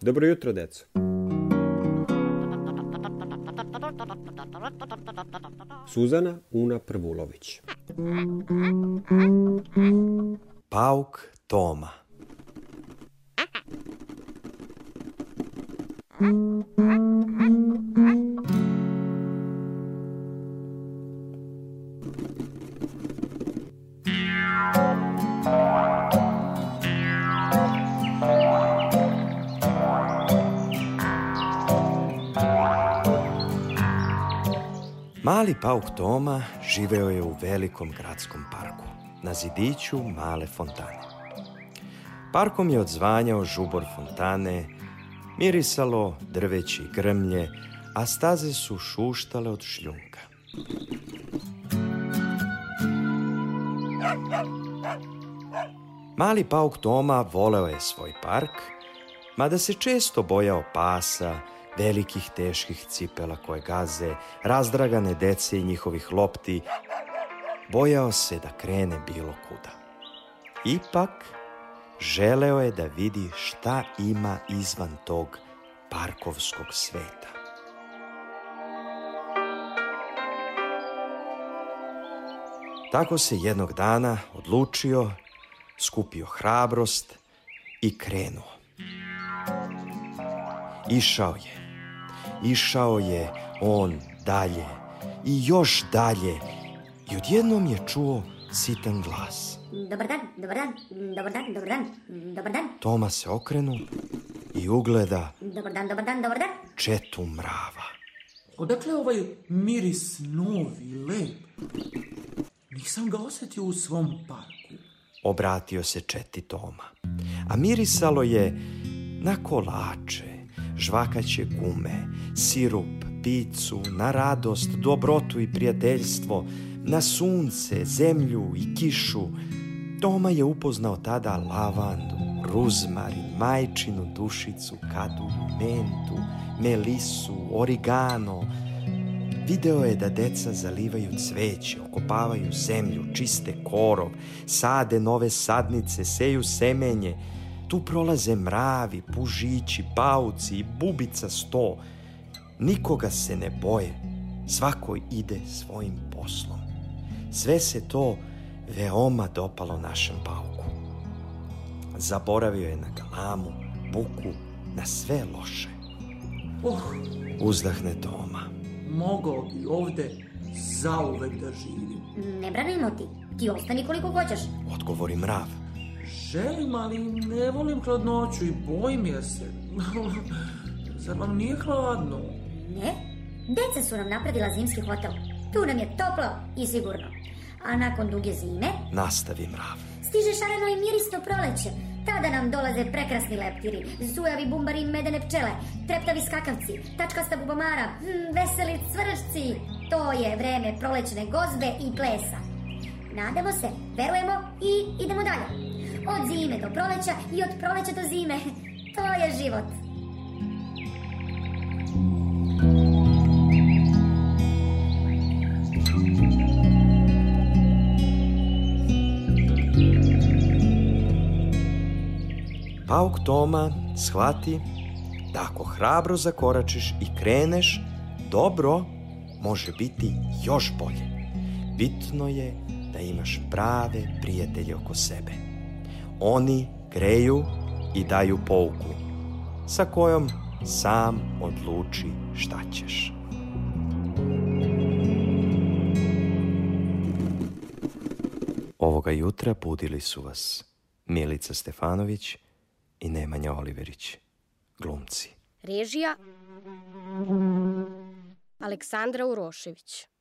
Dobro jutro, deco. Suzana Una Prvulović. Pauk Toma. Mali pauk Toma živeo je u velikom gradskom parku, na zidiću male fontane. Parkom je odzvanjao žubor fontane, mirisalo drveće i grmlje, a staze su šuštale od šljunka. Mali pauk Toma voleo je svoj park, mada se često bojao pasa, velikih teških cipela koje gaze, razdragane dece i njihovih lopti. Bojao se da krene bilo kuda. Ipak, želeo je da vidi šta ima izvan tog parkovskog sveta. Tako se jednog dana odlučio, skupio hrabrost i krenuo. Išao je on dalje i još dalje i odjednom je čuo sitan glas. Dobar dan, dobar dan, dobar dan, dobar dan, dobar dan. Toma se okrenu i ugleda Dobar dan, dobar dan, dobar dan. četu mrava. Odakle ovaj miris novi, lep? Nisam ga osjetio u svom parku. Obratio se četi Toma, a mirisalo je na kolače, žvakaće gume, sirup, picu, na radost, dobrotu i prijateljstvo, na sunce, zemlju i kišu. Toma je upoznao tada lavandu, ruzmarin, majčinu dušicu, kadulju, mentu, melisu, origano. Video je da deca zalivaju cveće, okopavaju zemlju, čiste korov, sade nove sadnice, seju semenje. Tu prolaze mravi, pužići, pauci i bubica 100. Nikoga se ne boje, svako ide svojim poslom. Sve se to veoma dopalo našem pauku. Zaboravio je na galamu, buku, na sve loše. Uzdahne Toma. Mogao bi ovde zauvek da živim. Ne branimo ti, ti ostani koliko hoćeš. Odgovori mrav. Želim, ali ne volim hladnoću i bojim je se. Zar vam nije hladno? Ne, deca su nam napravila zimski hotel. Tu nam je toplo i sigurno. A nakon duge zime Nastavi mrav. stiže šareno i mirisno proleće. Tada nam dolaze prekrasni leptiri, zujavi bumbari i medene pčele, treptavi skakavci, tačkasta bubamara, veseli cvršci. To je vreme prolećne gozbe i plesa. Nadamo se, verujemo i idemo dalje. Od zime do proleća i od proleća do zime. To je život. Pauk Toma shvati da ako hrabro zakoračiš i kreneš, dobro može biti još bolje. Bitno je da imaš prave prijatelje oko sebe. Oni greju i daju pouku, sa kojom sam odluči šta ćeš. Ovoga jutra budili su vas Milica Stefanović i Nemanja Oliverić, glumci. Režija Aleksandra Urošević.